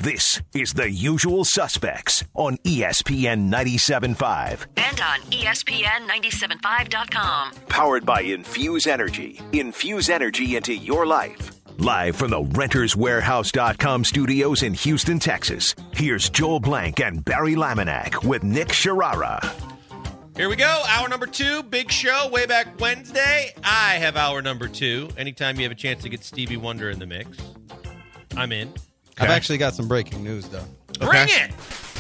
This is The Usual Suspects on ESPN 97.5. And on ESPN975.com. Powered by Infuse Energy. Infuse energy into your life. Live from the RentersWarehouse.com studios in Houston, Texas. Here's Joel Blank and Barry Laminack with Nick Sharara. Here we go. Hour number 2. Big show way back Wednesday. I have hour number 2. Anytime you have a chance to get Stevie Wonder in the mix, I'm in. Okay. I've actually got some breaking news, though. Bring it!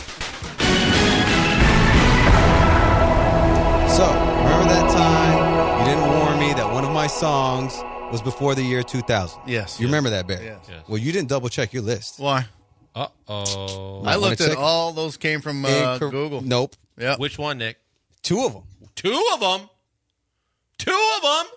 So, remember that time you didn't warn me that one of my songs was before the year 2000? Yes. You remember that, Barry? Yes. Well, you didn't double-check your list. Why? Uh-oh. I looked at all those came from Google. Nope. Yep. Which one, Nick? 2 of them. 2 of them? 2 of them?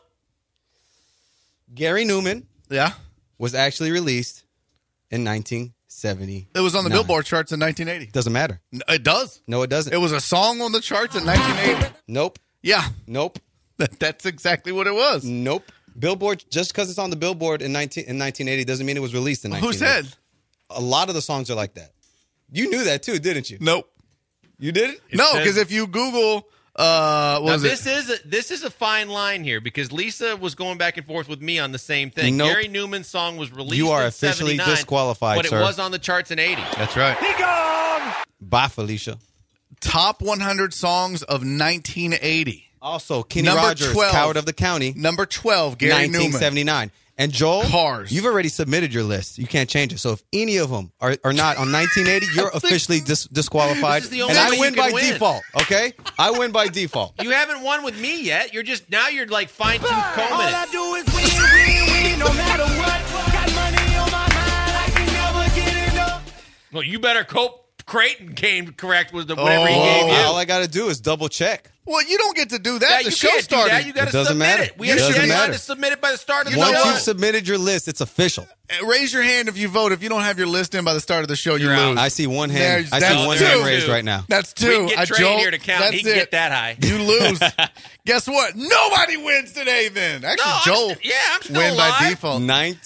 Gary Newman Yeah. was actually released in 1970. It was on the Billboard charts in 1980. Doesn't matter. It does. No, it doesn't. It was a song on the charts in 1980. Nope. Yeah. Nope. That's exactly what it was. Nope. Billboard, just because it's on the Billboard in 1980 doesn't mean it was released in 1980. Who said? A lot of the songs are like that. You knew that too, didn't you? Nope. You did it? No, because if you Google, this is a fine line here because Lisa was going back and forth with me on the same thing. Nope. Gary Newman's song was released You are in officially 79, disqualified, but sir. it was on the charts in 80. That's right. Bye, Felicia. Top 100 songs of 1980. Also, Kenny Number Rogers, 12. Coward of the County, Number 12, Gary Newman. 1979. And Joel, Cars. You've already submitted your list. You can't change it. So if any of them are not on 1980, you're officially disqualified. This is the only and way I you win can by win. default, okay? I win by default. You haven't won with me yet. You're like fine-tooth combing it. do is win, no matter what. Got money on my mind, I can never get enough. Well, you better cope. Creighton came correct with whatever he gave you. All I got to do is double check. Well, you don't get to do that. Yeah, the you show can't started. do that. You got to It doesn't submit matter. it. We had a Doesn't deadline matter. to submit it by the start of the Once show. you've submitted your list, it's official. Raise your hand if you vote. If you don't have your list in by the start of the show, you You're out. lose. I see one hand. There's- I that's see one two. hand raised right now. That's We 2. can get Trey in Joel, here to count. That's He can it. get that high. You lose. Guess what? Nobody wins today then. Actually, Joel I'm still win alive. by default.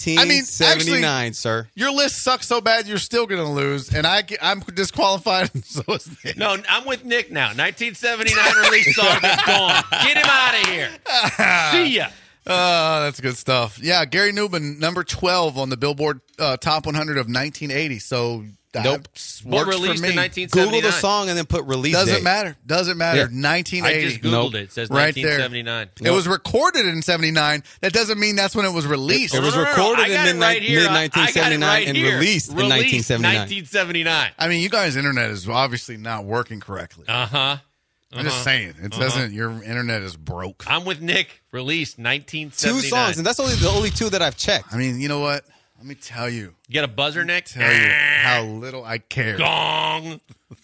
1979, sir. Your list sucks so bad you're still going to lose, and I'm disqualified, and so is Nick. No, I'm with Nick now. 1979 release song is gone. Get him out of here. See ya. Oh, that's good stuff. Yeah, Gary Newman, number 12 on the Billboard Top 100 of 1980. So that Nope. But works released for me. in 1979. Google the song and then put release Doesn't date. matter. Doesn't matter. Yeah. 1980. I just Googled Nope. it. It says Right there. 1979. It was recorded in 79. That doesn't mean that's when it was released. It was No, recorded I got in it right here. I got it mid-1979 right and here. released in 1979. 1979. I mean, you guys' internet is obviously not working correctly. Uh-huh. I'm just saying. It doesn't. Your internet is broke. I'm with Nick. Released 1979. 2 songs, and that's the only 2 that I've checked. I mean, you know what? Let me tell you. You got a buzzer, Nick? Tell you how little I care. Gong.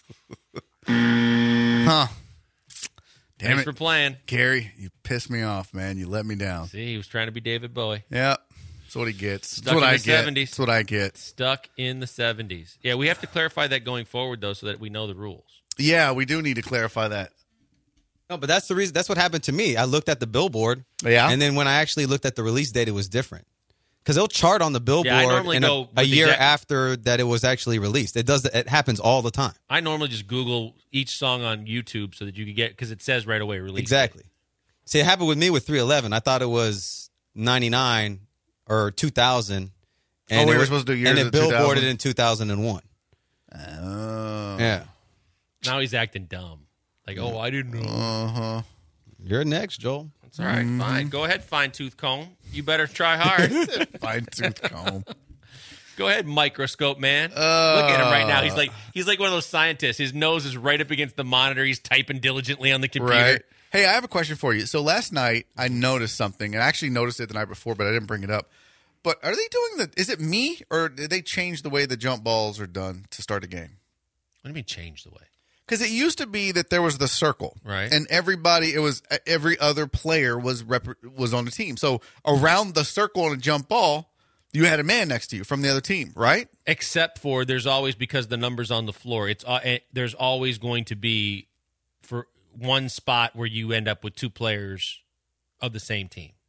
Huh. Damn Thanks it. for playing. Gary, you pissed me off, man. You let me down. See, he was trying to be David Bowie. Yep. That's what he gets. Stuck That's what in I the get. 70s. That's what I get. Stuck in the 70s. Yeah, we have to clarify that going forward, though, so that we know the rules. Yeah, we do need to clarify that. No, but that's the reason. That's what happened to me. I looked at the Billboard, Yeah. and then when I actually looked at the release date, it was different. Because they'll chart on the Billboard normally in go a with year exact- after that it was actually released. It happens all the time. I normally just Google each song on YouTube so that you can get, because it says right away release. Exactly. See, it happened with me with 311. I thought it was 99 or 2000. And we it were was supposed to do years and of it billboarded 2000? in 2001. Oh. Yeah. Now he's acting dumb. Like, oh, I didn't know. Uh-huh. You're next, Joel. It's all right, fine. Go ahead, fine-tooth comb. You better try hard. Fine-tooth comb. Go ahead, microscope man. Look at him right now. He's like one of those scientists. His nose is right up against the monitor. He's typing diligently on the computer. Right. Hey, I have a question for you. So last night I noticed something, and I actually noticed it the night before, but I didn't bring it up. But are they doing is it me, or did they change the way the jump balls are done to start a game? What do you mean change the way? Because it used to be that there was the circle, Right. And every other player was on the team. So around the circle on a jump ball, you had a man next to you from the other team, right? Except for there's always, because the number's on the floor, there's always going to be for one spot where you end up with 2 players of the same team.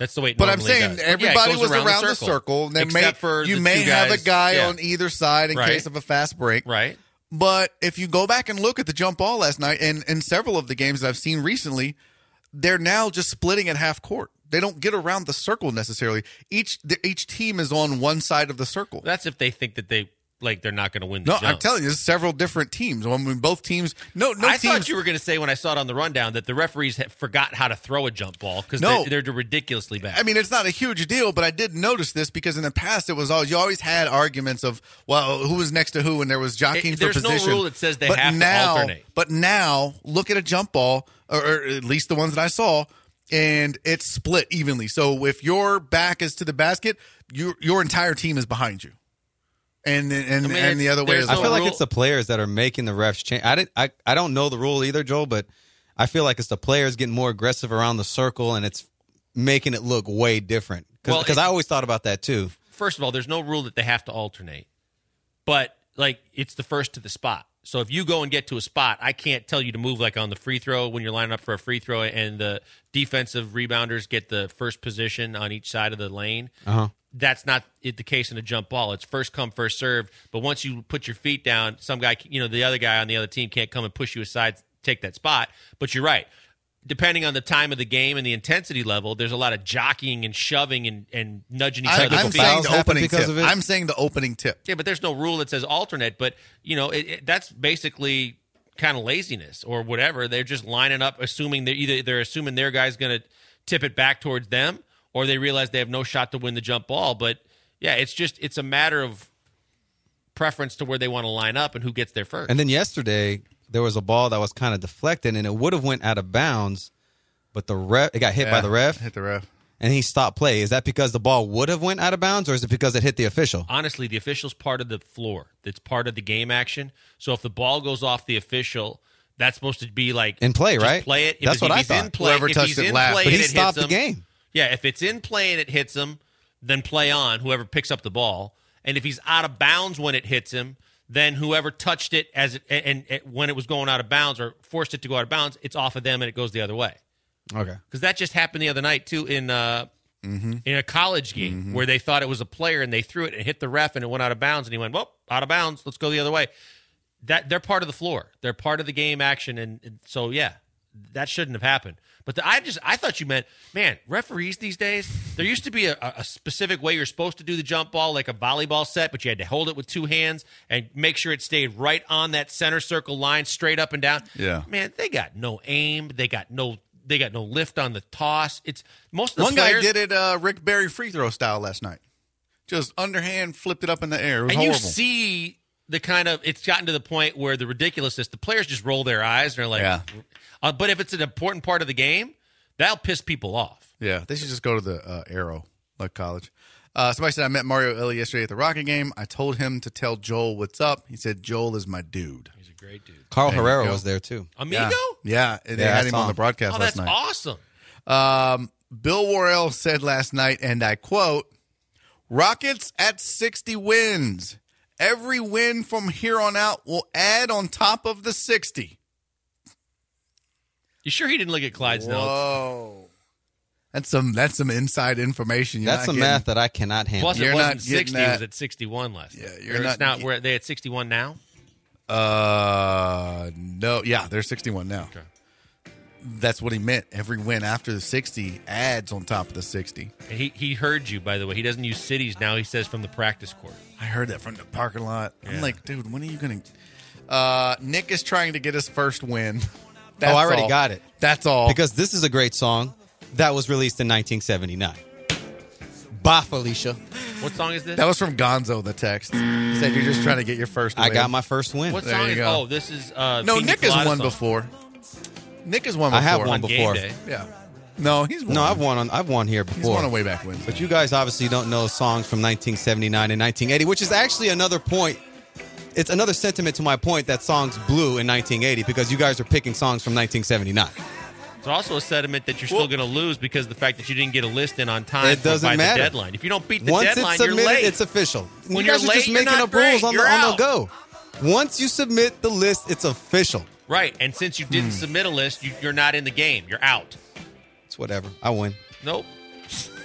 That's the way it But I'm normally saying does. everybody it goes was around the circle. And Except for you the may two have a guys. guy Yeah. on either side in Right. case of a fast break. Right. But if you go back and look at the jump ball last night, and in several of the games that I've seen recently, they're now just splitting at half court. They don't get around the circle necessarily. Each team is on one side of the circle. That's if they think that they're not going to win the No, jump. I'm telling you, there's several different teams. I mean, both teams. No I teams. thought you were going to say when I saw it on the rundown that the referees forgot how to throw a jump ball because No. they're ridiculously bad. I mean, it's not a huge deal, but I did notice this because in the past you always had arguments of, well, who was next to who, and there was jockeying for There's position. no rule that says they But have now, to alternate. But now, look at a jump ball, or at least the ones that I saw, and it's split evenly. So if your back is to the basket, your entire team is behind you. And the other way there's as I well. feel like rule- it's the players that are making the refs change. I don't know the rule either, Joel, but I feel like it's the players getting more aggressive around the circle, and it's making it look way different. Because I always thought about that too. First of all, there's no rule that they have to alternate, but it's the first to the spot. So if you go and get to a spot, I can't tell you to move like on the free throw when you're lining up for a free throw, and the defensive rebounders get the first position on each side of the lane. That's not the case in a jump ball. It's first come, first served. But once you put your feet down, some guy, the other guy on the other team can't come and push you aside, take that spot. But you're right. Depending on the time of the game and the intensity level, there's a lot of jockeying and shoving and nudging each other. I'm saying fouls the happen opening because tip. of it? I'm saying the opening tip. Yeah, but there's no rule that says alternate. But, that's basically kind of laziness or whatever. They're just lining up, assuming they're assuming their guy's going to tip it back towards them, or they realize they have no shot to win the jump ball. But, yeah, it's a matter of preference to where they want to line up and who gets there first. And then yesterday, there was a ball that was kind of deflected, and it would have went out of bounds, but it got hit by the ref, Hit the ref. and he stopped play. Is that because the ball would have went out of bounds, or is it because it hit the official? Honestly, the official's part of the floor. It's part of the game action. So if the ball goes off the official, that's supposed to be like In play, just right? Play it. That's what I he's thought. In play, Whoever if touched he's it in last. play But and he it stopped hits the him, game. Yeah, if it's in play and it hits him, then play on. Whoever picks up the ball, and if he's out of bounds when it hits him, then whoever touched it when it was going out of bounds or forced it to go out of bounds, it's off of them and it goes the other way. Okay. Because that just happened the other night too in a college game where they thought it was a player and they threw it and hit the ref and it went out of bounds and he went, well, out of bounds, let's go the other way. They're part of the floor. They're part of the game action, and so yeah, that shouldn't have happened. But I thought you meant, man, referees these days, there used to be a specific way you're supposed to do the jump ball, like a volleyball set, but you had to hold it with two hands and make sure it stayed right on that center circle line, straight up and down. Yeah. Man, they got no aim. They got no lift on the toss. It's most of the One players, guy did it Rick Barry free throw style last night. Just underhand flipped it up in the air. It was and horrible. you see the kind of, it's gotten to the point where the ridiculousness, the players just roll their eyes and they're like, Yeah. But if it's an important part of the game, that'll piss people off. Yeah, they should just go to the Arrow, like college. Somebody said, I met Mario Ellie yesterday at the Rocket game. I told him to tell Joel what's up. He said, Joel is my dude. He's a great dude. Carl There you Herrera go. was there too. Amigo? Yeah, they Yeah, had I him saw on the him. broadcast Oh, last that's night. awesome. Bill Worrell said last night, and I quote, Rockets at 60 wins. Every win from here on out will add on top of the 60. You sure he didn't look at Clyde's notes? Whoa. That's some inside information. You're That's not some getting. math that I cannot handle. Plus, You're it not wasn't getting 60. It was that. at 61 last Yeah, night. you're Or it's not Where they at 61 now? No. Yeah, they're 61 now. Okay. That's what he meant. Every win after the 60 adds on top of the 60. And he heard you, by the way. He doesn't use cities now. He says from the practice court. I heard that from the parking lot. I'm Yeah. like, dude, when are you going to... Nick is trying to get his first win. I already all. got it. That's all. Because this is a great song that was released in 1979. Bye, Felicia. What song is this? that was from Gonzo, the text. He said you're just trying to get your first win. I got my first win. What There song you is go. Oh, this is No, Pina Nick has Colada won song. before. Nick has won I before. have won On before. game day. Yeah. No, he's won. No, I've won here He's before. won a way back win. But you guys obviously don't know songs from 1979 and 1980, which is actually another point. It's another sentiment to my point that songs blew in 1980 because you guys are picking songs from 1979. It's also a sentiment that you're still going to lose because of the fact that you didn't get a list in on time It doesn't by matter. the deadline. If you don't beat the Once deadline, it's submitted, you're late. it's official. When you you're guys are late, just you're making not up rules great. on You're the out. go. Once you submit the list, it's official. Right, and since you didn't submit a list, you're not in the game. You're out. It's whatever. I win. Nope.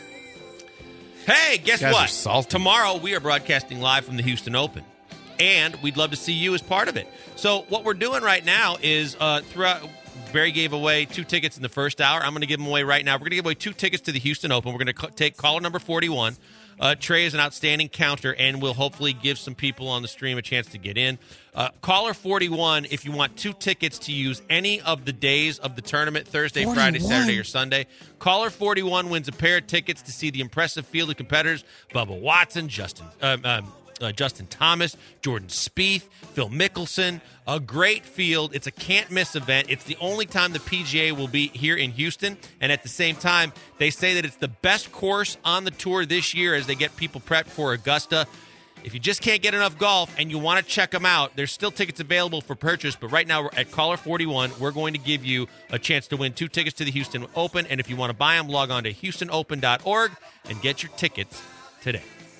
Hey, guess Guys are what? salty. Tomorrow we are broadcasting live from the Houston Open, and we'd love to see you as part of it. So what we're doing right now is throughout. Barry gave away 2 tickets in the first hour. I'm going to give them away right now. We're going to give away 2 tickets to the Houston Open. We're going to take caller number 41. Trey is an outstanding counter, and we'll hopefully give some people on the stream a chance to get in. Caller 41, if you want 2 tickets to use any of the days of the tournament, Thursday, 41. Friday, Saturday, or Sunday, caller 41 wins a pair of tickets to see the impressive field of competitors, Bubba Watson, Justin Thomas, Jordan Spieth, Phil Mickelson. A great field. It's a can't-miss event. It's the only time the PGA will be here in Houston. And at the same time, they say that it's the best course on the tour this year as they get people prepped for Augusta. If you just can't get enough golf and you want to check them out, there's still tickets available for purchase. But right now, we're at caller 41, we're going to give you a chance to win 2 tickets to the Houston Open. And if you want to buy them, log on to HoustonOpen.org and get your tickets today.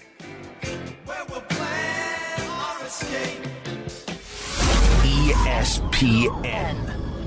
ESPN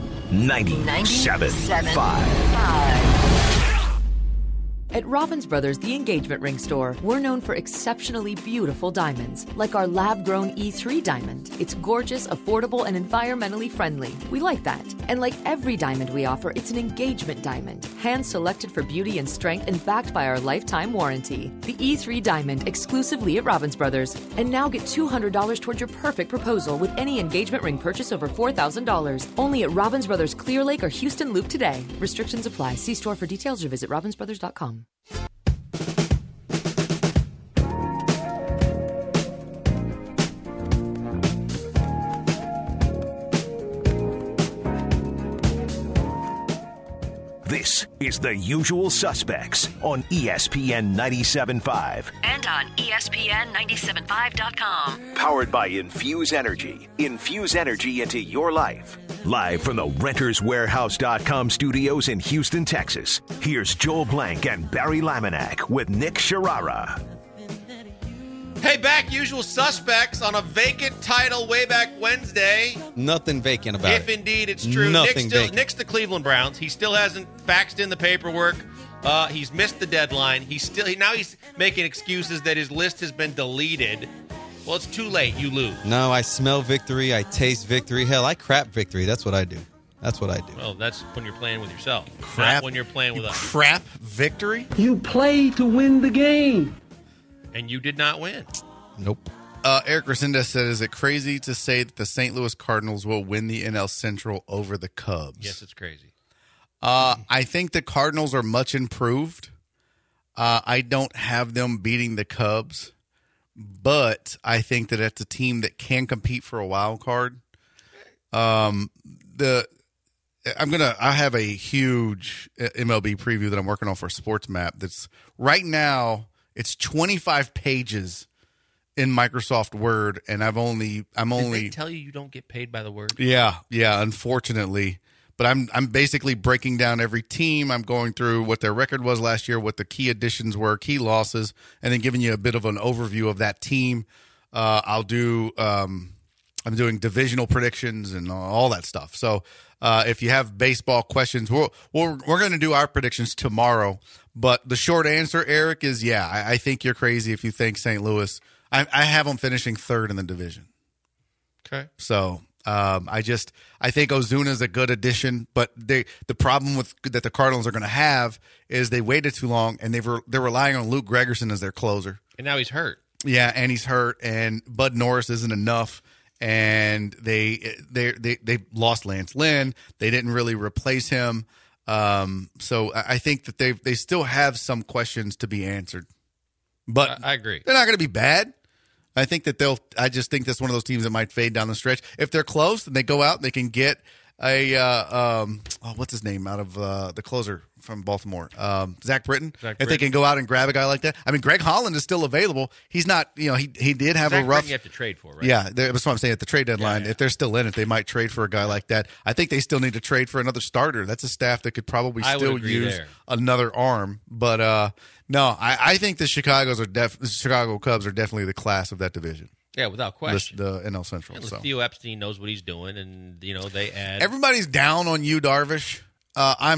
97.5. At Robbins Brothers, the engagement ring store, we're known for exceptionally beautiful diamonds, like our lab-grown E3 diamond. It's gorgeous, affordable, and environmentally friendly. We like that. And like every diamond we offer, it's an engagement diamond, hand-selected for beauty and strength and backed by our lifetime warranty. The E3 diamond, exclusively at Robbins Brothers. And now get $200 towards your perfect proposal with any engagement ring purchase over $4,000. Only at Robbins Brothers Clear Lake or Houston Loop today. Restrictions apply. See store for details or visit robbinsbrothers.com. This is The Usual Suspects on ESPN 97.5. And on ESPN975.com. Powered by Infuse Energy. Infuse energy into your life. Live from the RentersWarehouse.com studios in Houston, Texas. Here's Joel Blank and Barry Laminack with Nick Sharara. Hey, back, Usual Suspects on a vacant title way back Wednesday. Nothing vacant about If it. indeed it's true. Nothing vacant. Nick's the Cleveland Browns. He still hasn't faxed in the paperwork. He's missed the deadline. He's making excuses that his list has been deleted. Well, it's too late. You lose. No, I smell victory. I taste victory. Hell, I crap victory. That's what I do. That's what I do. Well, that's when you're playing with yourself. Crap. Not when you're playing with us. Crap victory? You play to win the game. And you did not win. Nope. Eric Resendez said, is it crazy to say that the St. Louis Cardinals will win the NL Central over the Cubs? Yes, it's crazy. I think the Cardinals are much improved. I don't have them beating the Cubs, but I think that it's a team that can compete for a wild card. I have a huge MLB preview that I'm working on for Sports Map. That's right now. It's 25 pages in Microsoft Word, and I'm only. Did they tell you don't get paid by the word? Yeah, unfortunately. But I'm basically breaking down every team. I'm going through what their record was last year, what the key additions were, key losses, and then giving you a bit of an overview of that team. I'm doing divisional predictions and all that stuff. So if you have baseball questions, we're going to do our predictions tomorrow. But the short answer, Eric, is I think you're crazy if you think St. Louis. I have them finishing third in the division. Okay. So I think Ozuna's a good addition, but the problem that the Cardinals are going to have is they waited too long and they're relying on Luke Gregerson as their closer. And now he's hurt. Yeah, and he's hurt, and Bud Norris isn't enough, and they lost Lance Lynn. They didn't really replace him. So I think that they still have some questions to be answered. But I agree. They're not going to be bad. I think that I just think that's one of those teams that might fade down the stretch. If they're close and they go out and they can get what's his name out of the closer from Baltimore, Zach Britton. If they can go out and grab a guy like that. I mean, Greg Holland is still available. He's not, he did have Zach a rough. Britton you have to trade for, right? Yeah, that's what I'm saying. At the trade deadline, Yeah. if they're still in it, they might trade for a guy like that. I think they still need to trade for another starter. That's a staff that could probably I would still agree use there. another arm. But no, I think the Chicago Cubs are definitely the class of that division. Yeah, without question. The NL Central. And So. Theo Epstein knows what he's doing, and they add. Everybody's down on you, Darvish. I'm not.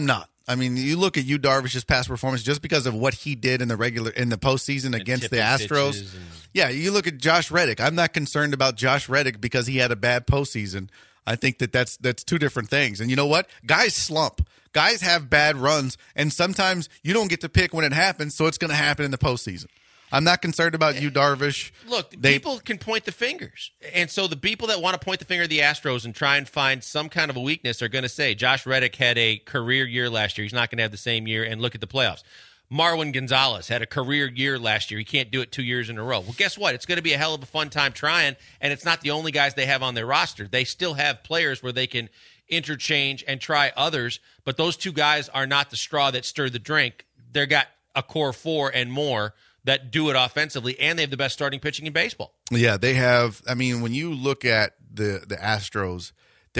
I mean, you look at Darvish's past performance just because of what he did in the postseason against the Astros. Yeah, you look at Josh Reddick. I'm not concerned about Josh Reddick because he had a bad postseason. I think that's two different things. And you know what? Guys slump. Guys have bad runs, and sometimes you don't get to pick when it happens, so it's going to happen in the postseason. I'm not concerned about Darvish. Look, people can point the fingers. And so the people that want to point the finger at the Astros and try and find some kind of a weakness are going to say, Josh Reddick had a career year last year. He's not going to have the same year, and look at the playoffs. Marwin Gonzalez had a career year last year. He can't do it 2 years in a row. Well, guess what? It's going to be a hell of a fun time trying, and it's not the only guys they have on their roster. They still have players where they can interchange and try others, but those two guys are not the straw that stirred the drink. They've got a core four and more that do it offensively, and they have the best starting pitching in baseball. Yeah, they have. I mean, when you look at the Astros,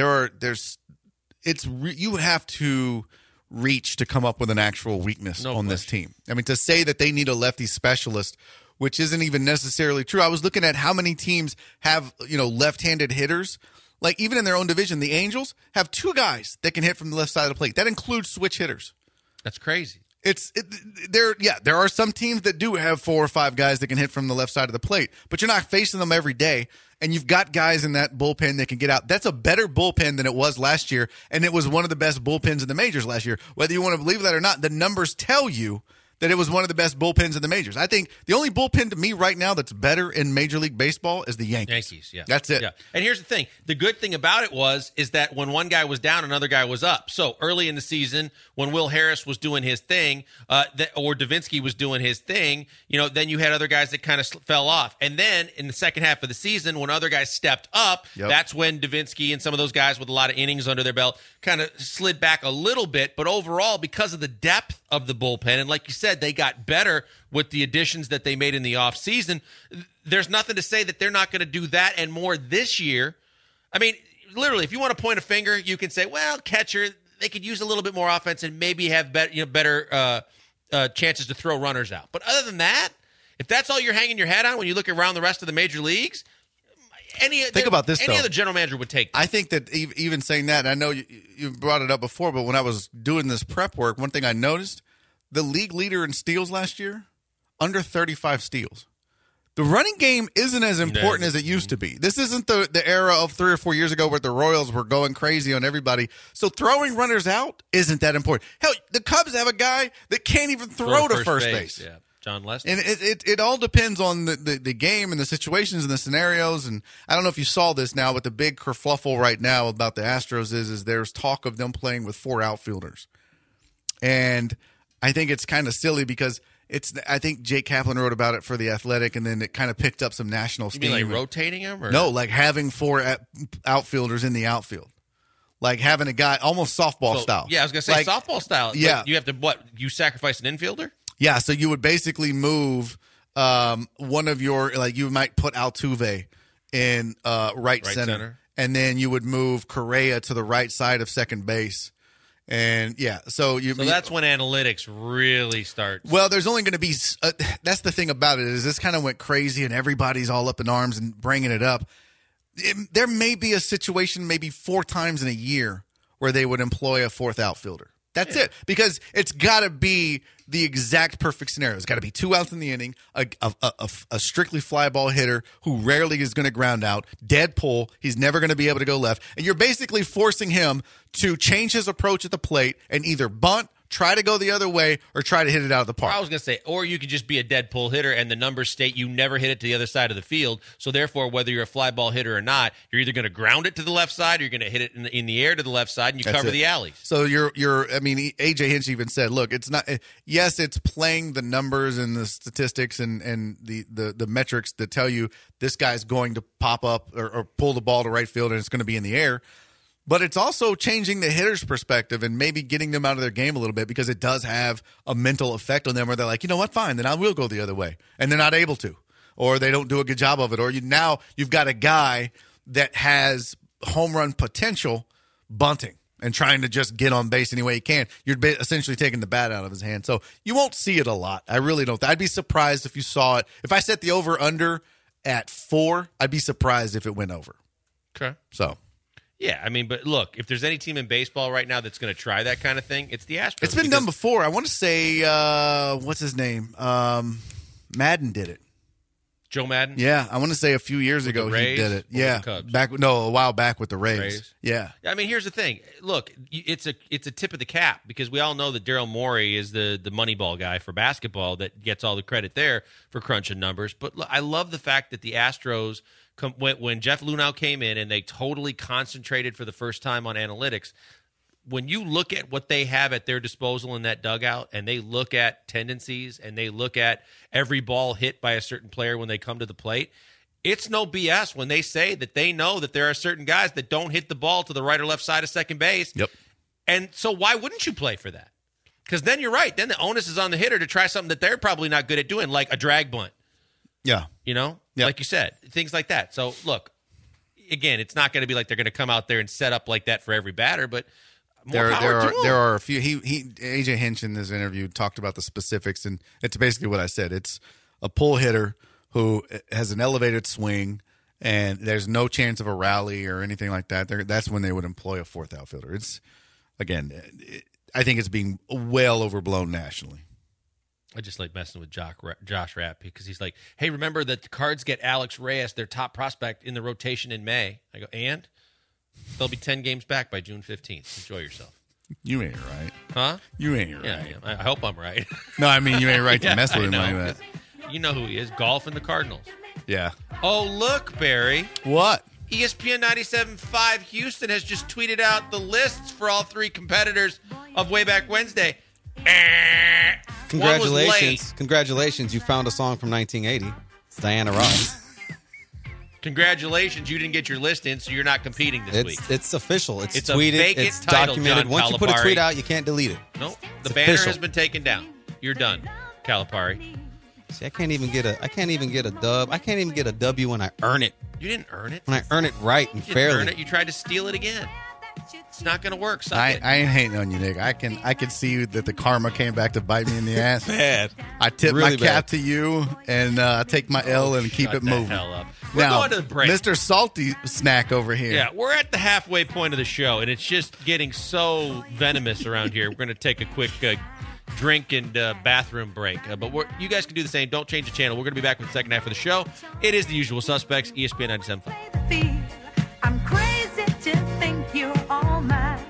you have to reach to come up with an actual weakness on this team. I mean, to say that they need a lefty specialist, which isn't even necessarily true. I was looking at how many teams have, left-handed hitters. Like, even in their own division, the Angels have two guys that can hit from the left side of the plate. That includes switch hitters. That's crazy. There are some teams that do have 4 or 5 guys that can hit from the left side of the plate, but you're not facing them every day, and you've got guys in that bullpen that can get out. That's a better bullpen than it was last year, and it was one of the best bullpens in the majors last year. Whether you want to believe that or not, the numbers tell you that it was one of the best bullpens in the majors. I think the only bullpen to me right now that's better in Major League Baseball is the Yankees. Yeah. That's it. Yeah. And here's the thing. The good thing about it is that when one guy was down, another guy was up. So early in the season, when Will Harris was doing his thing, or Davinsky was doing his thing, then you had other guys that kind of fell off. And then in the second half of the season, when other guys stepped up, that's when Davinsky and some of those guys with a lot of innings under their belt kind of slid back a little bit. But overall, because of the depth of the bullpen, and like you said, they got better with the additions that they made in the offseason. There's nothing to say that they're not going to do that and more this year. I mean, literally, if you want to point a finger, you can say, well, catcher, they could use a little bit more offense and maybe have better chances to throw runners out. But other than that, if that's all you're hanging your hat on when you look around the rest of the major leagues, any other general manager would take that. I think that even saying that, I know you brought it up before, but when I was doing this prep work, one thing I noticed, the league leader in steals last year, under 35 steals. The running game isn't as important as it used to be. This isn't the era of 3 or 4 years ago where the Royals were going crazy on everybody. So throwing runners out isn't that important. Hell, the Cubs have a guy that can't even throw to first base. Yeah. John Lester. And it all depends on the game and the situations and the scenarios. And I don't know if you saw this now, but the big kerfluffle right now about the Astros is there's talk of them playing with 4 outfielders. And I think it's kind of silly because I think Jake Kaplan wrote about it for The Athletic, and then it kind of picked up some national steam. You mean like rotating them? Or? No, like having 4 outfielders in the outfield. Like having a guy almost softball style. Yeah, I was going to say softball style. Yeah. Like you have to, you sacrifice an infielder? Yeah, so you would basically move one of your, like you might put Altuve in right center, and then you would move Correa to the right side of second base. And so that's when analytics really start. Well, there's only going to be that's the thing about it is this kind of went crazy and everybody's all up in arms and bringing it up. There may be a situation maybe 4 times in a year where they would employ a 4th outfielder. That's it, because it's got to be the exact perfect scenario. It's got to be 2 outs in the inning, a strictly fly ball hitter who rarely is going to ground out, dead pull. He's never going to be able to go left. And you're basically forcing him to change his approach at the plate and either bunt, try to go the other way, or try to hit it out of the park. I was going to say, or you could just be a dead pull hitter and the numbers state you never hit it to the other side of the field. So therefore, whether you're a fly ball hitter or not, you're either going to ground it to the left side or you're going to hit it in the air to the left side, and you cover the alleys. So AJ Hinch even said, look, it's not, yes, it's playing the numbers and the statistics and the metrics that tell you this guy's going to pop up or pull the ball to right field and it's going to be in the air. But it's also changing the hitter's perspective and maybe getting them out of their game a little bit, because it does have a mental effect on them where they're like, you know what, fine, then I will go the other way. And they're not able to, or they don't do a good job of it. Or now you've got a guy that has home run potential bunting and trying to just get on base any way he can. You're essentially taking the bat out of his hand. So you won't see it a lot. I really don't. I'd be surprised if you saw it. If I set the over-under at 4, I'd be surprised if it went over. Okay. So... Yeah, I mean, but look, if there's any team in baseball right now that's going to try that kind of thing, it's the Astros. It's been done before. I want to say, what's his name? Madden did it. Joe Madden? Yeah, I want to say a few years ago he did it. Yeah, a while back with the Rays. Yeah. I mean, here's the thing. Look, it's a tip of the cap because we all know that Daryl Morey is the Moneyball guy for basketball that gets all the credit there for crunching numbers. But look, I love the fact that the Astros, when Jeff Luhnow came in and they totally concentrated for the first time on analytics, when you look at what they have at their disposal in that dugout and they look at tendencies and they look at every ball hit by a certain player when they come to the plate, it's no BS when they say that they know that there are certain guys that don't hit the ball to the right or left side of second base. Yep. And so why wouldn't you play for that? Because then you're right. Then the onus is on the hitter to try something that they're probably not good at doing, like a drag bunt. Yeah. You know, like you said, things like that. So, look, again, it's not going to be like they're going to come out there and set up like that for every batter, but there are a few. AJ Hinch in this interview talked about the specifics, and it's basically what I said. It's a pull hitter who has an elevated swing, and there's no chance of a rally or anything like that. That's when they would employ a fourth outfielder. I think it's being well overblown nationally. I just like messing with Josh Rapp because he's like, hey, remember that the Cards get Alex Reyes, their top prospect, in the rotation in May. I go, and? They'll be 10 games back by June 15th. Enjoy yourself. You ain't right. Huh? You ain't right. Yeah, I hope I'm right. No, I mean, you ain't right to mess with him like that. You know who he is. Golf and the Cardinals. Yeah. Oh, look, Barry. What? ESPN 97.5 Houston has just tweeted out the lists for all three competitors of Way Back Wednesday. Congratulations. Congratulations. You found a song from 1980. It's Diana Ross. Congratulations. You didn't get your list in, so you're not competing this week. It's official. It's a tweeted. vacant It's title, documented. John Once you put a Calipari. tweet out, you can't delete it. Nope. The It's banner official. has been taken down. You're done, Calipari. See, I can't even get a dub. I can't even get a W when I earn it. You didn't earn it. When I earn it right and You didn't fairly. earn it. You tried to steal it again. It's not going to work. Suck I it. ain't hating on you, Nick. I can see that the karma came back to bite me in the ass. Bad. I tip Really my cap to you, and I take my L and keep Shut it the moving. hell up. We're Now, going to the break. Mr. Salty Snack over here. Yeah, we're at the halfway point of the show, and it's just getting so venomous around here. We're going to take a quick drink and bathroom break. But you guys can do the same. Don't change the channel. We're going to be back with the second half of the show. It is The Usual Suspects, ESPN 97.5. I'm crazy to think you're all mine.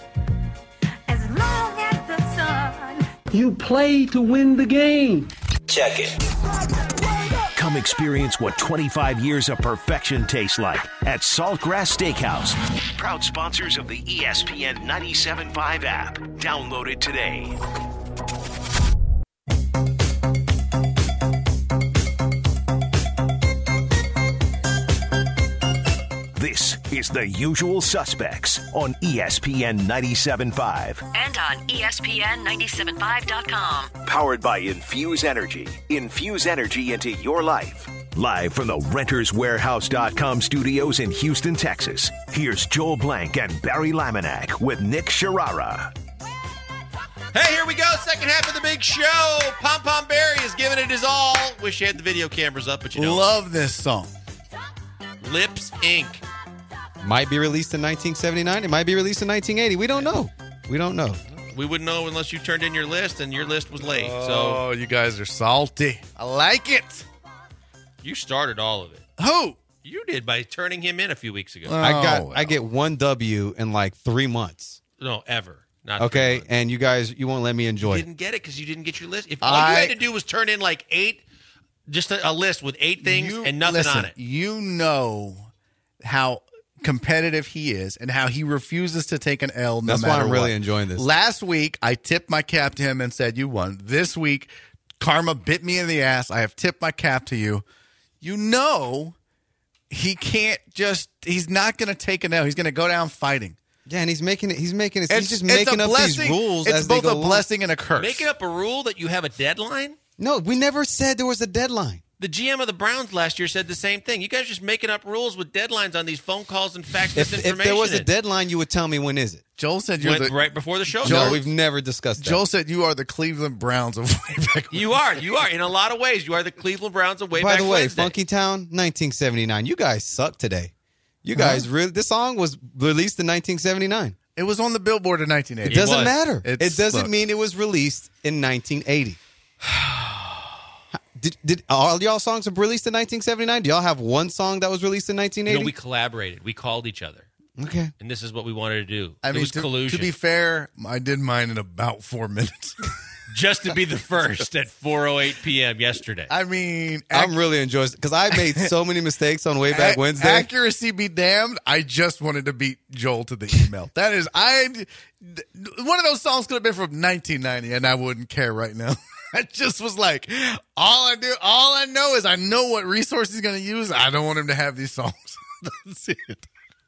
As long as the sun. You play to win the game. Check it. Come experience what 25 years of perfection tastes like at Saltgrass Steakhouse. Proud sponsors of the ESPN 97.5 app. Download it today. This is The Usual Suspects on ESPN 97.5. And on ESPN975.com. Powered by Infuse Energy. Infuse energy into your life. Live from the RentersWarehouse.com studios in Houston, Texas. Here's Joel Blank and Barry Laminack with Nick Sharara. Hey, here we go. Second half of the big show. Pom Pom Barry is giving it his all. Wish you had the video cameras up, but you don't. Love this song. Lips Inc. Might be released in 1979. It might be released in 1980. We don't know. We don't know. We wouldn't know unless you turned in your list, and your list was late. So Oh, you guys are salty. I like it. you started all of it. Who? You did by turning him in a few weeks ago. I get one W in like 3 months. No, ever. Not Okay, 3 months. and you won't let me enjoy You it. didn't get it because you didn't get your list. If all you had to do was turn in like 8, just a list with 8 things and nothing on it. You know how competitive he is and how he refuses to take an L no That's why matter I'm really what. enjoying this. Last week, I tipped my cap to him and said, you won. This week, karma bit me in the ass. I have tipped my cap to you. You know he can't just – he's not going to take an L. He's going to go down fighting. Yeah, and he's making it. He's making it. It's He's just it's making a up blessing. these rules It's as they both go a along. blessing and a curse. Making up a rule that you have a deadline? No, we never said there was a deadline. The GM of the Browns last year said the same thing. You guys are just making up rules with deadlines on these phone calls and fax this If information. there was a in. deadline, you would tell me when is it. Joel said you're Went the right before the show. No, started. we've never discussed that. Joel said you are the Cleveland Browns of way back. You are. In a lot of ways. You are the Cleveland Browns of way By back the way, Wednesday. Funky Town, 1979. You guys suck today. You guys really? This song was released in 1979. It was on the Billboard in 1980. It doesn't was. matter. It doesn't look. mean it was released in 1980. Did all y'all songs were released in 1979? Do y'all have one song that was released in 1980? No, we collaborated. We called each other. Okay. And this is what we wanted to do. I It mean, was to collusion. be fair, I did mine in about 4 minutes. Just to be the first at 4:08 p.m. yesterday. I mean, I'm really enjoying it because I made so many mistakes on Way Back Wednesday. Accuracy be damned. I just wanted to beat Joel to the email. That is, one of those songs could have been from 1990, and I wouldn't care right now. I just was like, all I know is I know what resource he's going to use. I don't want him to have these songs. That's it.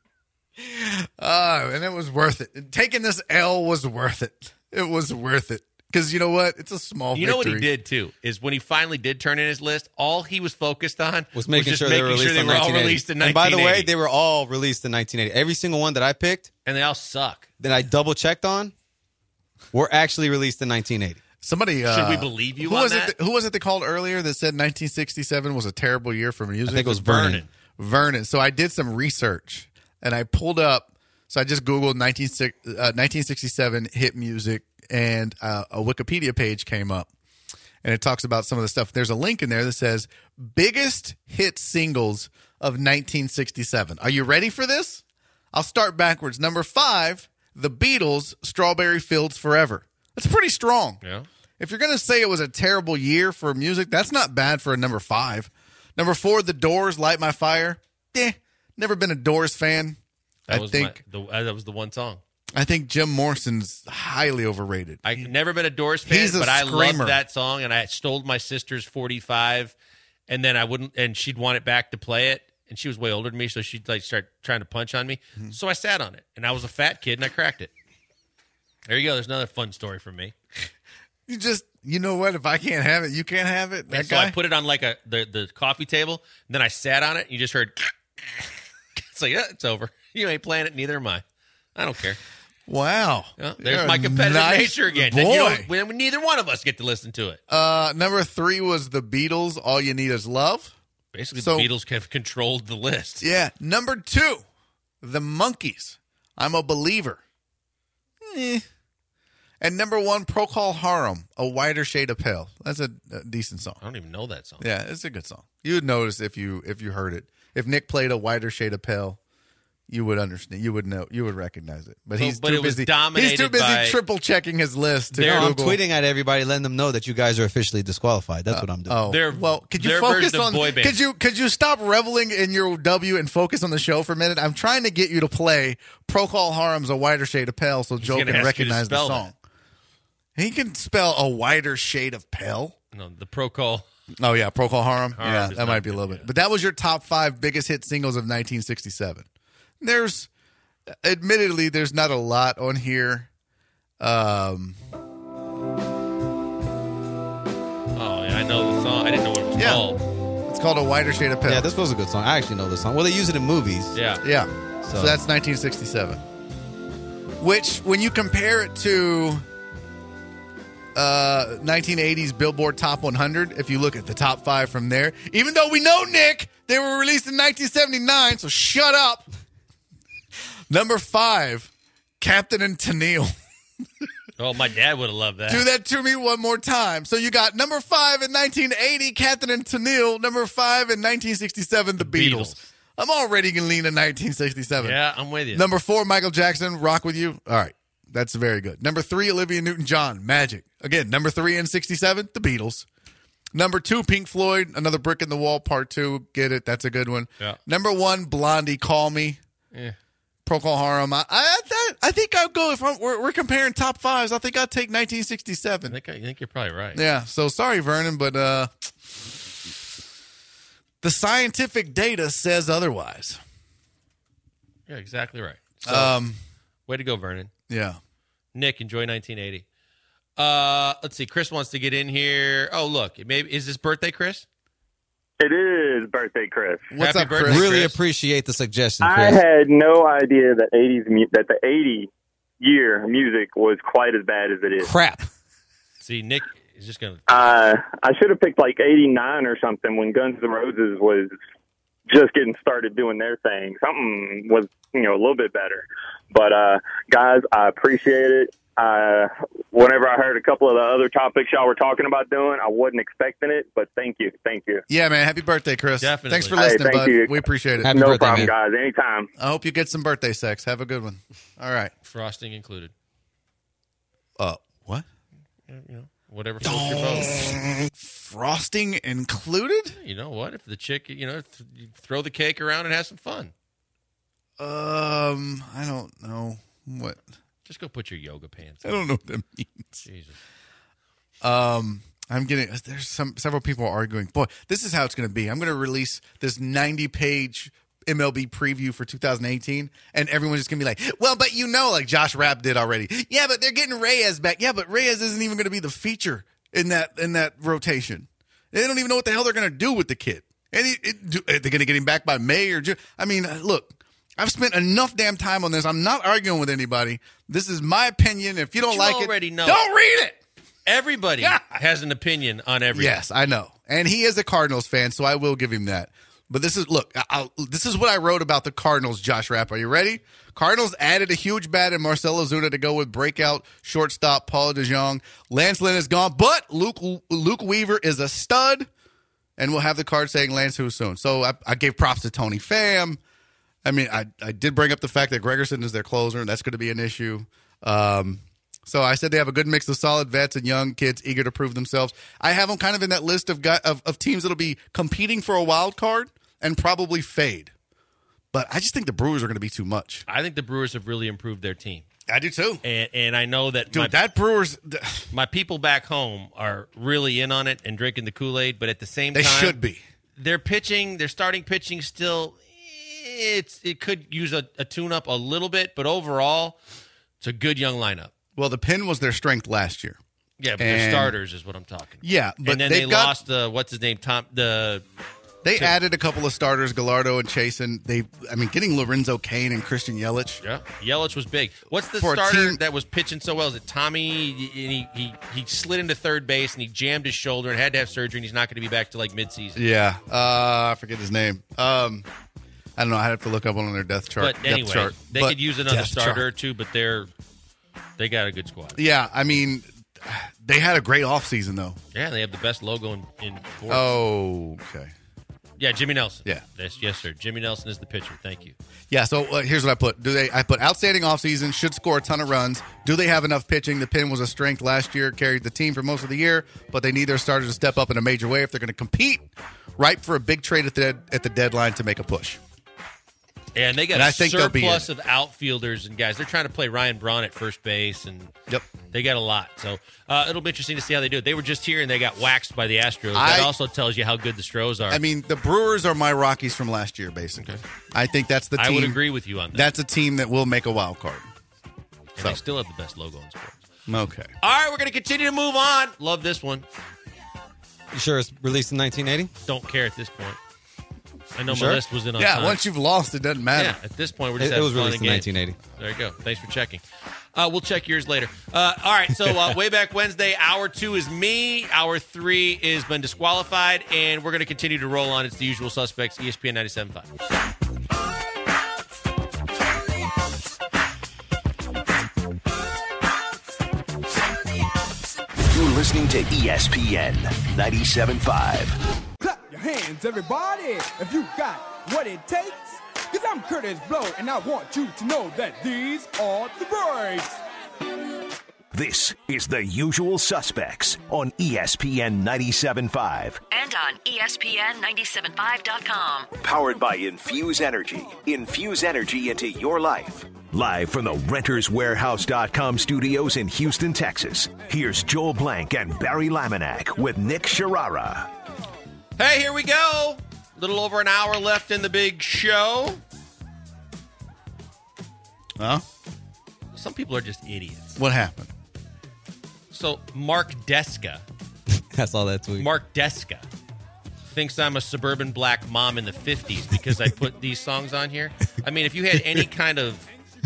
And it was worth it. Taking this L was worth it. It was worth it. Because you know what? It's a small You victory. know what he did, too, is when he finally did turn in his list, all he was focused on was making just sure they were making released, sure they in were all 1980. released in And by the 1980. way, they were all released in 1980. Every single one that I picked, And they all suck. that I double checked on, were actually released in 1980. Somebody Should we believe you who on was that? it? Who was it they called earlier that said 1967 was a terrible year for music? I think it was Vernon. Vernon. So I did some research and I pulled up. So I just Googled 1967 hit music, and a Wikipedia page came up, and it talks about some of the stuff. There's a link in there that says biggest hit singles of 1967. Are you ready for this? I'll start backwards. Number 5, The Beatles, Strawberry Fields Forever. That's pretty strong. Yeah. If you're going to say it was a terrible year for music, that's not bad for a number 5. Number 4, The Doors, Light My Fire. Never been a Doors fan. That I was the one song. I think Jim Morrison's highly overrated. I've never been a Doors fan, He's a but I screamer. loved that song, and I stole my sister's 45, and then I wouldn't, and she'd want it back to play it, and she was way older than me, so she'd like start trying to punch on me. Mm-hmm. So I sat on it, and I was a fat kid, and I cracked it. There you go. There's another fun story from me. You know what? If I can't have it, you can't have it. That And so guy. I put it on like the coffee table, and then I sat on it, and you just heard. It's like, yeah, it's over. You ain't playing it, neither am I. I don't care. Wow. Well, there's You're my a competitive nice nature again. boy. Neither one of us get to listen to it. Number 3 was The Beatles, All You Need Is Love. Basically, so- the Beatles have controlled the list. Yeah. Number 2, The Monkees, I'm a Believer. And number 1, Procol Harum, A Wider Shade of Pale. That's a decent song. I don't even know that song. Yeah, it's a good song. You would notice if you heard it. If Nick played A Wider Shade of Pale, you would understand. You would know. You would recognize it. But he's But too it was busy. dominated He's too busy by- triple checking his list. To There- I'm Google. tweeting at everybody, letting them know that you guys are officially disqualified. That's what I'm doing. Oh, Their- well, could you their focus version of on? boy band. Could you stop reveling in your W and focus on the show for a minute? I'm trying to get you to play Procol Harum's A Wider Shade of Pale so Joe gonna can ask you to recognize the spell song. He can spell A Wider Shade of Pale. No, the Procol. Oh yeah, Procol Harum. Harum Yeah, is that not might be a good, little yeah. bit. But that was your top 5 biggest hit singles of 1967. Admittedly, there's not a lot on here. Oh, yeah, I know the song. I didn't know what it was Yeah. called. It's called A Wider Shade of Pale. Yeah, this was a good song. I actually know this song. Well, they use it in movies. Yeah. Yeah. So that's 1967. Which, when you compare it to 1980s Billboard Top 100, if you look at the top 5 from there, even though we know, Nick, they were released in 1979, so shut up. Number 5, Captain and Tennille. Oh, my dad would have loved that. Do that to me one more time. So you got number 5 in 1980, Captain and Tennille. Number 5 in 1967, The Beatles. I'm already going to lean to 1967. Yeah, I'm with you. Number 4, Michael Jackson, Rock With You. All right. That's very good. Number 3, Olivia Newton-John, Magic. Again, number 3 in 67, The Beatles. Number 2, Pink Floyd, Another Brick in the Wall, Part 2. Get it? That's a good one. Yeah. Number 1, Blondie, Call Me. Yeah. Procol Harum. I think I'll go, if we're comparing top 5s, I think I'll take 1967. I think you're probably right. Yeah, so sorry, Vernon, but the scientific data says otherwise. You're exactly right. So, way to go, Vernon. Yeah. Nick, enjoy 1980. Let's see. Chris wants to get in here. Oh, look. Is this birthday, Chris? It is birthday, Chris. What's Happy up, birthday, Chris? Really Chris. appreciate the suggestion, I Chris. had no idea that the 80 year music was quite as bad as it is. Crap. See, Nick is just going to. I should have picked like 89 or something when Guns N' Roses was just getting started doing their thing. Something was, a little bit better. But, guys, I appreciate it. Whenever I heard a couple of the other topics y'all were talking about doing, I wasn't expecting it, but thank you. Yeah, man. Happy birthday, Chris. Definitely. Thanks for listening, thank bud. you. We appreciate it. Happy No birthday, problem, man. guys. Anytime. I hope you get some birthday sex. Have a good one. All right. Frosting included. What? Whatever floats your boat. Frosting included? You know what? If the chick, you throw the cake around and have some fun. I don't know what. Just go put your yoga pants I on. don't know what that means. Jesus. I'm getting. There's several people arguing. Boy, this is how it's going to be. I'm going to release this 90-page MLB preview for 2018, and everyone's just going to be like, well, but like Josh Rapp did already. Yeah, but they're getting Reyes back. Yeah, but Reyes isn't even going to be the feature in that rotation. They don't even know what the hell they're going to do with the kid. And they're going to get him back by May or June. I mean, look, I've spent enough damn time on this. I'm not arguing with anybody. This is my opinion. If you don't like it, already know. don't read it. Everybody has an opinion on everything. Yes, I know. And he is a Cardinals fan, so I will give him that. But this is what I wrote about the Cardinals, Josh Rapp. Are you ready? Cardinals added a huge bat in Marcell Ozuna to go with breakout shortstop Paul DeJong. Lance Lynn is gone, but Luke Weaver is a stud, and we'll have the card saying Lance who soon. So I gave props to Tony Pham. I mean, I did bring up the fact that Gregerson is their closer, and that's going to be an issue. So I said they have a good mix of solid vets and young kids eager to prove themselves. I have them kind of in that list of teams that'll be competing for a wild card and probably fade. But I just think the Brewers are going to be too much. I think the Brewers have really improved their team. I do too. And I know that that Brewers my people back home are really in on it and drinking the Kool-Aid, but at the same they time should be. Their starting pitching still it could use a tune-up a little bit, but overall it's a good young lineup. Well, the pen was their strength last year. Yeah, but their starters is what I'm talking about. Yeah, but and then they lost what's his name, They added a couple of starters, Gallardo and Chasen. Getting Lorenzo Cain and Christian Yelich. Yeah, Yelich was big. What's the For a starter team that was pitching so well? Is it Tommy? And he slid into third base and he jammed his shoulder and had to have surgery, and he's not going to be back to like midseason. Yeah, I forget his name. I don't know. I have to look up on their depth chart. But anyway, they could use another starter or two, but they got a good squad. Yeah, I mean, they had a great offseason, though. Yeah, they have the best logo in sports. Oh, okay. Yeah, Jimmy Nelson. Yeah. Yes, sir. Jimmy Nelson is the pitcher. Thank you. Yeah, so here's what I put. I put outstanding offseason, should score a ton of runs. Do they have enough pitching? The pen was a strength last year, carried the team for most of the year, but they need their starters to step up in a major way if they're going to compete. Ripe for a big trade at the deadline to make a push. And they got I a think they'll be surplus of outfielders and guys. They're trying to play Ryan Braun at first base, and they got a lot. So it'll be interesting to see how they do it. They were just here, and they got waxed by the Astros. That also tells you how good the Stros are. I mean, the Brewers are my Rockies from last year, basically. Okay. I think that's the team. I would agree with you on that. That's a team that will make a wild card. And they still have the best logo in sports. Okay. All right, we're going to continue to move on. Love this one. You sure it's released in 1980? Don't care at this point. I know my list was in on time. Once you've lost, it doesn't matter. Yeah, at this point, we're just it having was fun released in 1980. There you go. Thanks for checking. We'll check yours later. All right, so way back Wednesday, hour 2 is me. Hour 3 is been disqualified, and we're going to continue to roll on. It's the usual suspects, ESPN 97.5. You're listening to ESPN 97.5. Clap your hands, everybody, if you got what it takes. Because I'm Curtis Blow, and I want you to know that these are the breaks. This is The Usual Suspects on ESPN 97.5. And on ESPN975.com. Powered by Infuse Energy. Infuse energy into your life. Live from the RentersWarehouse.com studios in Houston, Texas. Here's Joel Blank and Barry Laminack with Nick Sharara. Hey, here we go. A little over an hour left in the big show. Huh? Some people are just idiots. What happened? So Mark Deska. I saw that tweet. Mark Deska thinks I'm a suburban black mom in the 50s because I put these songs on here. I mean, if you had any kind of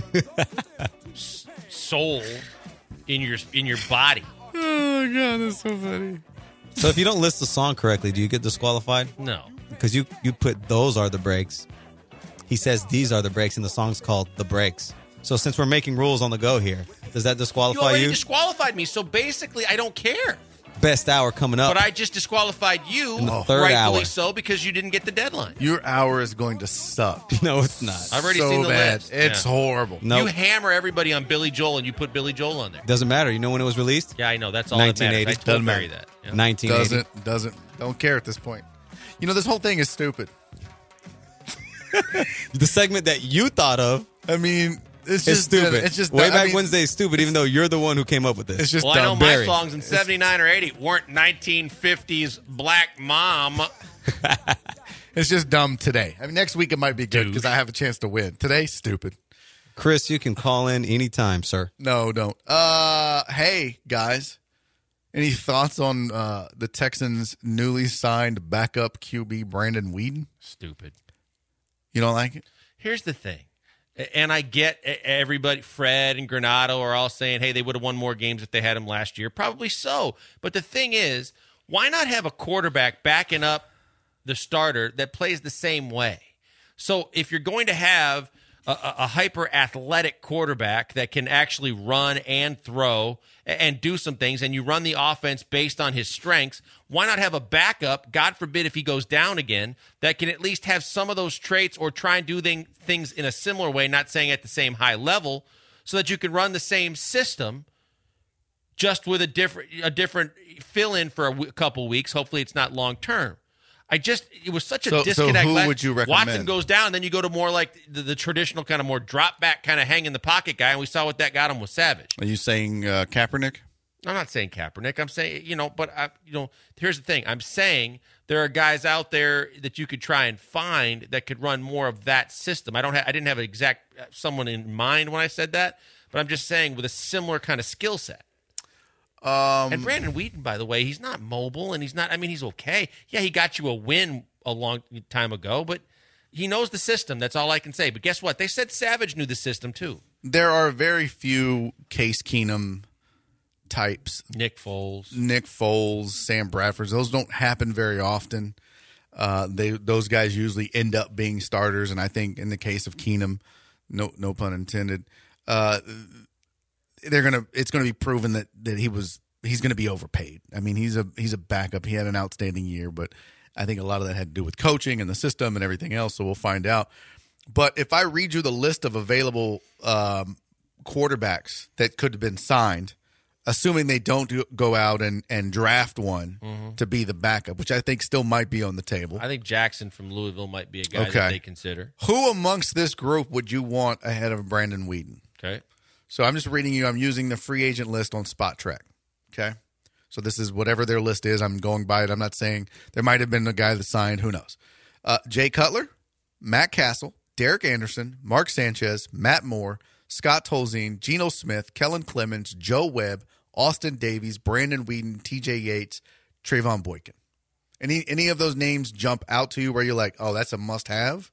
soul in your body. Oh, God, that's so funny. So if you don't list the song correctly, do you get disqualified? No. because you put those are the breaks. He says these are the breaks, and the song's called The Breaks. So since we're making rules on the go here, does that disqualify you? You already disqualified me, so basically I don't care. Best hour coming up. But I just disqualified you, in the third rightfully hour. so, because you didn't get the deadline. Your hour is going to suck. No, it's not. I've already so seen the bad. list. It's Yeah. horrible. No, You hammer everybody on Billy Joel, and you put Billy Joel on there. doesn't matter. You know when it was released? Yeah, I know. That's all that matters. 1980. I told Doesn't Mary matter. that. Yeah. 1980. Don't care at this point. You know, this whole thing is stupid. The segment that you thought of I mean, it's is just stupid. It's just Way I Back mean, Wednesday is stupid, even though you're the one who came up with this. It's just Well, I know dumb. my Barry. songs in 79 or 80 weren't 1950s Black Mom. It's just dumb today. I mean, next week it might be good because I have a chance to win. Today, stupid. Chris, you can call in anytime, sir. No, don't. Hey guys, any thoughts on the Texans' newly signed backup QB Brandon Weeden? Stupid. You don't like it? Here's the thing. And I get everybody, Fred and Granado are all saying, hey, they would have won more games if they had him last year. Probably so. But the thing is, why not have a quarterback backing up the starter that plays the same way? So if you're going to have a hyper-athletic quarterback that can actually run and throw and do some things, and you run the offense based on his strengths, why not have a backup, God forbid if he goes down again, that can at least have some of those traits or try and do things in a similar way, not saying at the same high level, so that you can run the same system just with a different fill-in for a couple weeks. Hopefully it's not long-term. It was such a disconnect. So who would you recommend? Watson goes down, then you go to more like the traditional kind of more drop back kind of hang in the pocket guy, and we saw what that got him with Savage. Are you saying Kaepernick? I'm not saying Kaepernick. I'm saying, here's the thing. I'm saying there are guys out there that you could try and find that could run more of that system. I didn't have an exact someone in mind when I said that, but I'm just saying with a similar kind of skill set. And Brandon Weeden, by the way, he's not mobile, and he's okay. Yeah, he got you a win a long time ago, but he knows the system. That's all I can say. But guess what? They said Savage knew the system, too. There are very few Case Keenum types. Nick Foles, Sam Bradford. Those don't happen very often. Those guys usually end up being starters, and I think in the case of Keenum, no pun intended, it's gonna be proven that he's gonna be overpaid. I mean, he's a backup. He had an outstanding year, but I think a lot of that had to do with coaching and the system and everything else. So we'll find out. But if I read you the list of available quarterbacks that could have been signed, assuming they don't go out and draft one to be the backup, which I think still might be on the table. I think Jackson from Louisville might be a guy that they consider. Who amongst this group would you want ahead of Brandon Weeden? Okay. So I'm just reading you. I'm using the free agent list on Spot Track. Okay. So this is whatever their list is. I'm going by it. I'm not saying there might have been a guy that signed. Who knows? Jay Cutler, Matt Castle, Derek Anderson, Mark Sanchez, Matt Moore, Scott Tolzien, Geno Smith, Kellen Clemens, Joe Webb, Austin Davies, Brandon Weeden, TJ Yates, Trayvon Boykin. Any of those names jump out to you where you're like, oh, that's a must-have?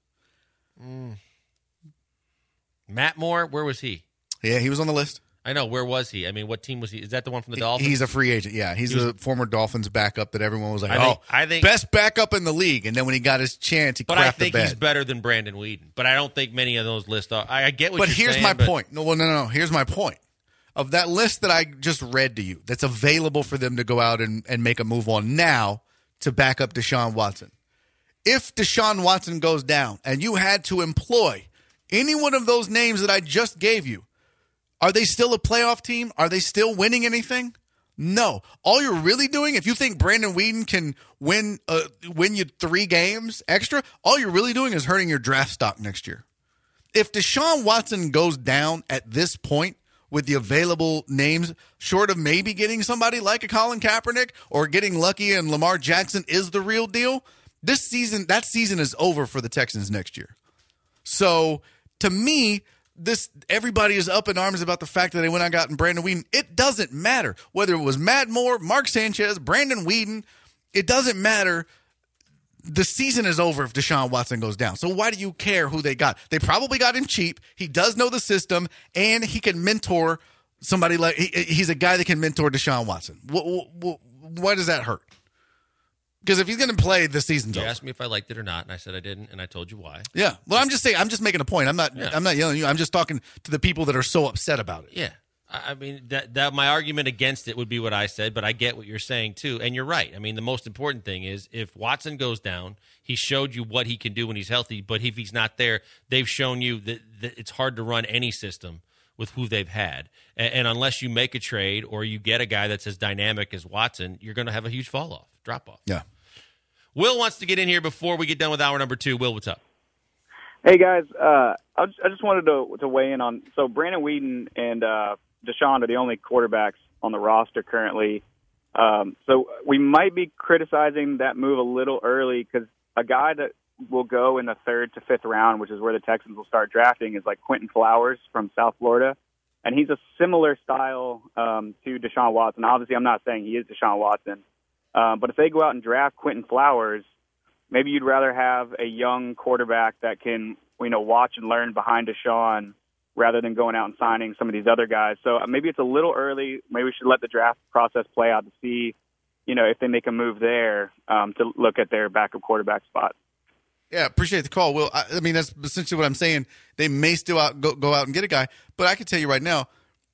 Matt Moore, where was he? Yeah, he was on the list. I know. Where was he? I mean, what team was he? Is that the one from the Dolphins? He's a free agent, yeah. He's a former Dolphins backup that everyone was like, I think best backup in the league. And then when he got his chance, he crapped the bed. But I think he's better than Brandon Weeden. But I don't think many of those lists are. I get what you're saying. But here's my point. No. Here's my point. Of that list that I just read to you, that's available for them to go out and make a move on now to back up Deshaun Watson. If Deshaun Watson goes down and you had to employ any one of those names that I just gave you, are they still a playoff team? Are they still winning anything? No. All you're really doing, if you think Brandon Weeden can win you 3 games extra, all you're really doing is hurting your draft stock next year. If Deshaun Watson goes down at this point with the available names, short of maybe getting somebody like a Colin Kaepernick or getting lucky and Lamar Jackson is the real deal, that season is over for the Texans next year. So to me, everybody is up in arms about the fact that they went out and got Brandon Weeden. It doesn't matter whether it was Matt Moore, Mark Sanchez, Brandon Weeden. It doesn't matter. The season is over if Deshaun Watson goes down. So why do you care who they got? They probably got him cheap. He does know the system, and he can mentor somebody he's a guy that can mentor Deshaun Watson. Why does that hurt? Because if he's going to play, the season's You over. asked me if I liked it or not, and I said I didn't, and I told you why. Yeah. Well, I'm just saying. I'm just making a point. I'm not yelling at you. I'm just talking to the people that are so upset about it. Yeah. I mean, that my argument against it would be what I said, but I get what you're saying, too. And you're right. I mean, the most important thing is if Watson goes down, he showed you what he can do when he's healthy, but if he's not there, they've shown you that it's hard to run any system with who they've had. And unless you make a trade or you get a guy that's as dynamic as Watson, you're going to have a huge fall-off, drop-off. Yeah. Will wants to get in here before we get done with hour number 2. Will, what's up? Hey, guys. I just wanted to weigh in on – so Brandon Weeden and Deshaun are the only quarterbacks on the roster currently. So we might be criticizing that move a little early because a guy that will go in the 3rd to 5th round, which is where the Texans will start drafting, is like Quentin Flowers from South Florida. And he's a similar style to Deshaun Watson. Obviously, I'm not saying he is Deshaun Watson. But if they go out and draft Quentin Flowers, maybe you'd rather have a young quarterback that can, watch and learn behind Deshaun rather than going out and signing some of these other guys. So maybe it's a little early. Maybe we should let the draft process play out to see, if they make a move there to look at their backup quarterback spot. Yeah, appreciate the call, Will. I mean, that's essentially what I'm saying. They may still go out and get a guy, but I can tell you right now,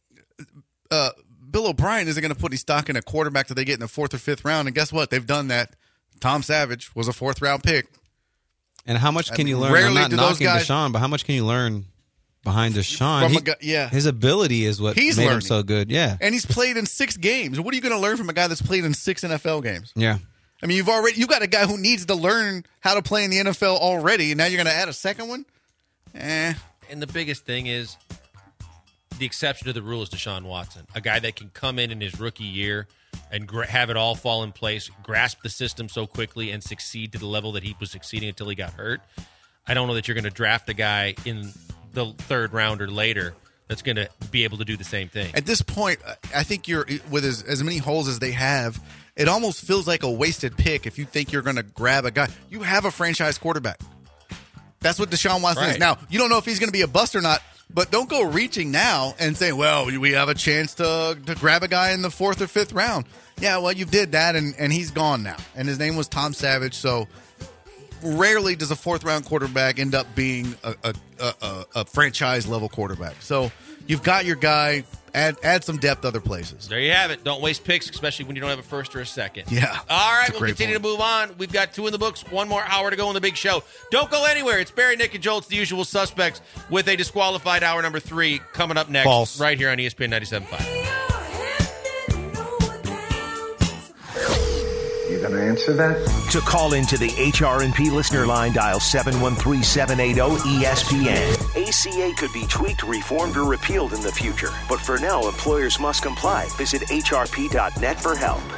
Bill O'Brien isn't going to put any stock in a quarterback that they get in the 4th or 5th round. And guess what? They've done that. Tom Savage was a 4th-round pick. And how much can you learn? I'm not knocking Deshaun, but how much can you learn behind Deshaun? His ability is what made him so good. Yeah, and he's played in 6 games. What are you going to learn from a guy that's played in 6 NFL games? Yeah. I mean, you've got a guy who needs to learn how to play in the NFL already, and now you're going to add a second one? And the biggest thing is the exception to the rule is Deshaun Watson, a guy that can come in his rookie year and have it all fall in place, grasp the system so quickly, and succeed to the level that he was succeeding until he got hurt. I don't know that you're going to draft a guy in the 3rd round or later that's going to be able to do the same thing. At this point, I think you're with as many holes as they have, it almost feels like a wasted pick if you think you're going to grab a guy. You have a franchise quarterback. That's what Deshaun Watson is. Now, you don't know if he's going to be a bust or not, but don't go reaching now and say, well, we have a chance to grab a guy in the 4th or 5th round. Yeah, well, you did that, and he's gone now. And his name was Tom Savage, so rarely does a 4th-round quarterback end up being a franchise-level quarterback. So you've got your guy. Add some depth other places. There you have it. Don't waste picks, especially when you don't have a 1st or a 2nd. Yeah. All right, we'll continue to move on. We've got 2 in the books, 1 more hour to go on the big show. Don't go anywhere. It's Barry, Nick, and Joel. It's the usual suspects with a disqualified hour number 3 coming up next. False. Right here on ESPN 97.5. You gonna answer that? To call into the HRNP listener line, dial 713-780-ESPN. ACA could be tweaked, reformed, or repealed in the future. But for now, employers must comply. Visit hrp.net for help.